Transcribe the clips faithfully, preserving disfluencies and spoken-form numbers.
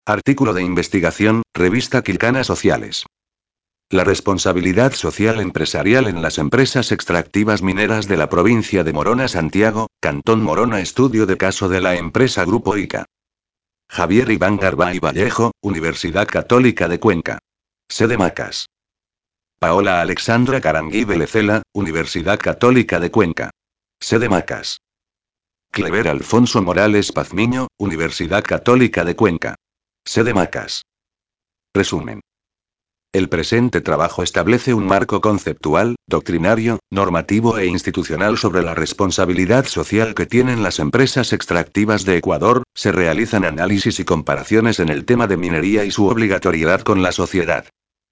Artículo de investigación, Revista Quilcana Sociales. La responsabilidad social empresarial en las empresas extractivas mineras de la provincia de Morona Santiago, Cantón Morona. Estudio de caso de la empresa Grupo Ica. Javier Iván Garbay Vallejo, Universidad Católica de Cuenca. Sede Macas. Paola Alexandra Carangui Belecela, Universidad Católica de Cuenca. Sede Macas. Clever Alfonso Morales Pazmiño, Universidad Católica de Cuenca. Sede Macas. Resumen. El presente trabajo establece un marco conceptual, doctrinario, normativo e institucional sobre la responsabilidad social que tienen las empresas extractivas de Ecuador. Se realizan análisis y comparaciones en el tema de minería y su obligatoriedad con la sociedad.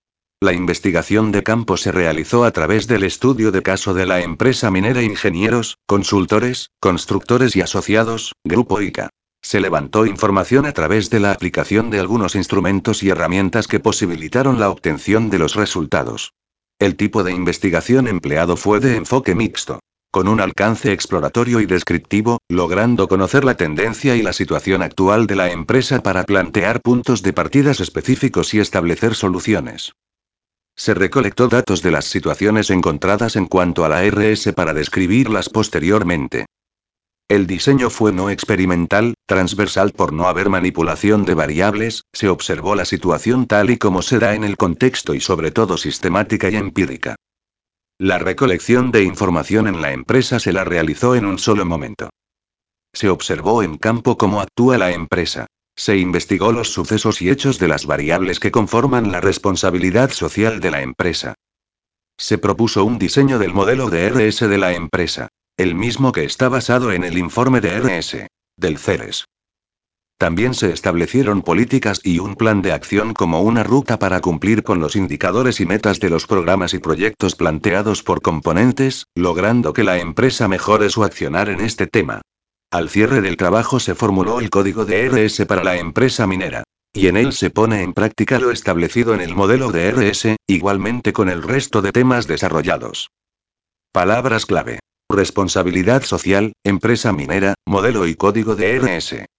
La investigación de campo se realizó a través del estudio de caso de la empresa minera Ingenieros, Consultores, Constructores y Asociados, Grupo Ica. Se levantó información a través de la aplicación de algunos instrumentos y herramientas que posibilitaron la obtención de los resultados. El tipo de investigación empleado fue de enfoque mixto, con un alcance exploratorio y descriptivo, logrando conocer la tendencia y la situación actual de la empresa para plantear puntos de partidas específicos y establecer soluciones. Se recolectó datos de las situaciones encontradas en cuanto a la R S para describirlas posteriormente. El diseño fue no experimental, transversal por no haber manipulación de variables, se observó la situación tal y como se da en el contexto y sobre todo sistemática y empírica. La recolección de información en la empresa se la realizó en un solo momento. Se observó en campo cómo actúa la empresa. Se investigó los sucesos y hechos de las variables que conforman la responsabilidad social de la empresa. Se propuso un diseño del modelo de R S de la empresa, el mismo que está basado en el informe de R S del CERES. También se establecieron políticas y un plan de acción como una ruta para cumplir con los indicadores y metas de los programas y proyectos planteados por componentes, logrando que la empresa mejore su accionar en este tema. Al cierre del trabajo se formuló el código de R S para la empresa minera. Y en él se pone en práctica lo establecido en el modelo de R S, igualmente con el resto de temas desarrollados. Palabras clave. Responsabilidad social, empresa minera, modelo y código de R S.